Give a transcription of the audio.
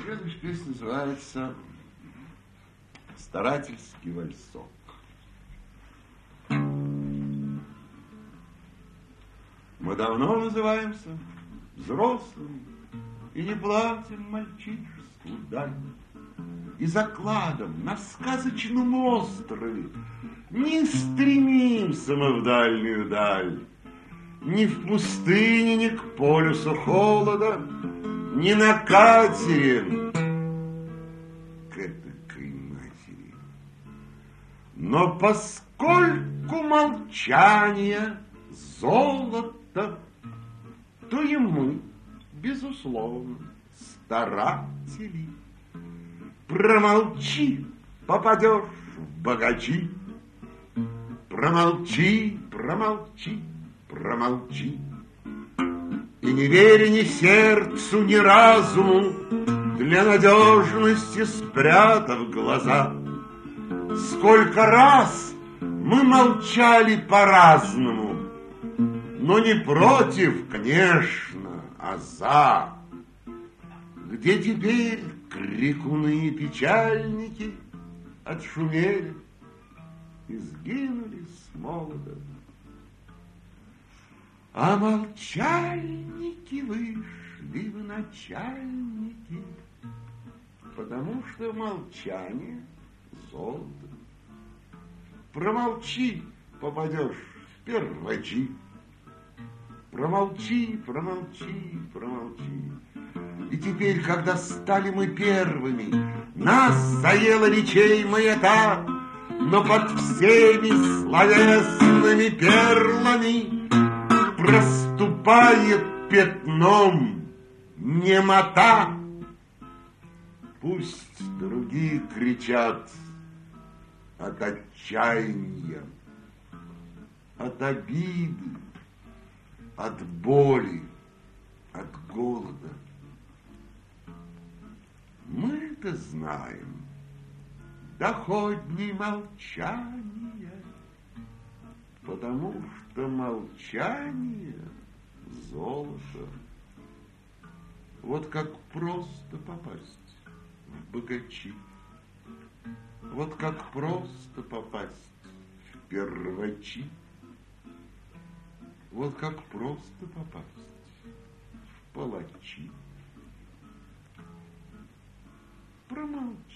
Следующая песня называется «Старательский вальсок». Мы давно называемся взрослыми и не платим мальчишескую дань. И закладом на сказочном острове не стремимся мы в дальнюю даль. Ни в пустыне, ни к полюсу холода, ни на катере к этакой матери. Но поскольку молчание золото, то и мы, безусловно, старатели. Промолчи, попадешь в богачи. Промолчи, промолчи, промолчи. И не верь ни сердцу, ни разуму, для надежности спрятав глаза. Сколько раз мы молчали по-разному, но не против, конечно, а за. Где теперь крикуны и печальники отшумели и сгинули с молода? А молчальники вышли в начальники, потому что молчание золото. Промолчи, попадешь в первачи. Промолчи, промолчи, промолчи. И теперь, когда стали мы первыми, нас заела речей маята, но под всеми словесными перлами проступает пятном немота. Пусть другие кричат от отчаяния, от обиды, от боли, от голода. Мы-то знаем доходней молчания, потому что молчание — золото. Вот как просто попасть в богачи, вот как просто попасть в первачи, вот как просто попасть в палачи. Промолчи.